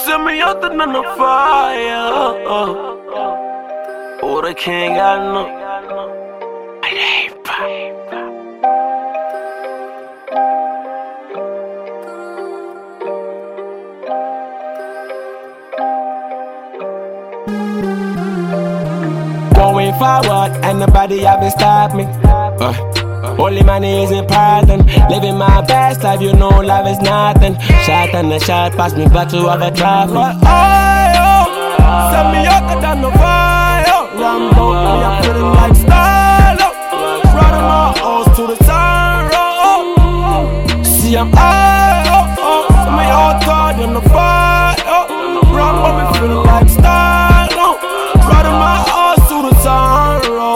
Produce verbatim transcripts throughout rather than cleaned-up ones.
Set me out the on the fire. Oh, the king got no. Going forward, and nobody have to stop me. Uh. Only money is important. Living my best life, you know life is nothing. Shot and a shot, pass me back to other traffic. But I, oh, set me up down the fire. Rambo, me I'm feeling like style. Riding my horse to the sun. See I'm high, oh, oh. Set me all tired on the fire. Rambo, me feeling like style. Riding my horse to the sun.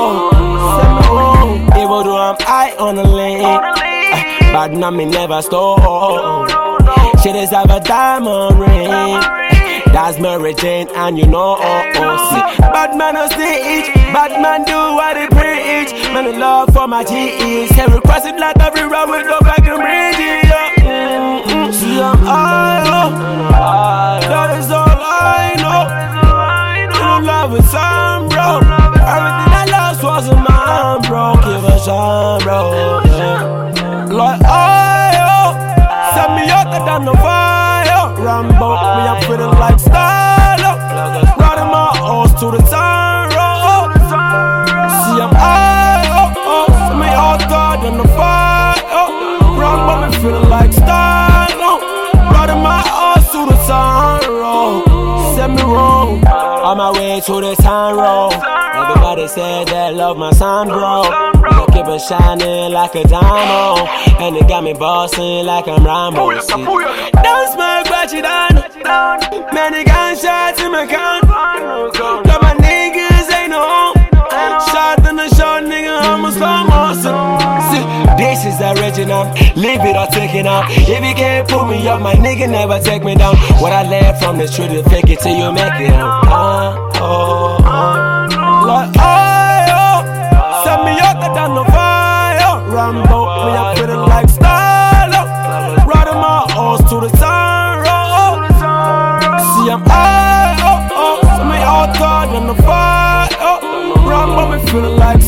I'm high on the lane, uh, but now me never stole. She just have a diamond ring, uh, that's Mary Jane, and you know, oh, oh, see. Bad man on stage, bad man do what they preach. Man, the love for my G Es, every cross it like every round with no back and bridge, yeah. Mm-mm. See, I'm high, oh, that is all I know. You love with some, bro. Everything I lost was a man, bro. Give a shine, bro. Yeah. Like, oh, set me up down the fire. Rambo, me I'm feeling like style. Riding my horse to the sun, road. See I'm high, oh, oh. Set me all tired on the fire. Rambo, me feeling like style. Riding my horse to the sun, road. Set me wrong. On my way to the town road. Everybody said they love my sound, bro. I keep it shining like a diamond, and it got me bossing like I'm Rambo. See? Don't smoke what you done. Many gunshots in my gun. Got my niggas ain't no home. Shot in the short, nigga, I'm a slow motion. See, this is original. Leave it or take it out. If you can't pull me up, my nigga never take me down. What I learned from the street, you fake it till you make it out. Uh, oh, oh. Like, oh, set me up down the fire. Rambo, me I'm feeling like style. Riding my horse to the sun, road. See I'm high, oh, oh. Set me all tired on the fire. Rambo, me feeling like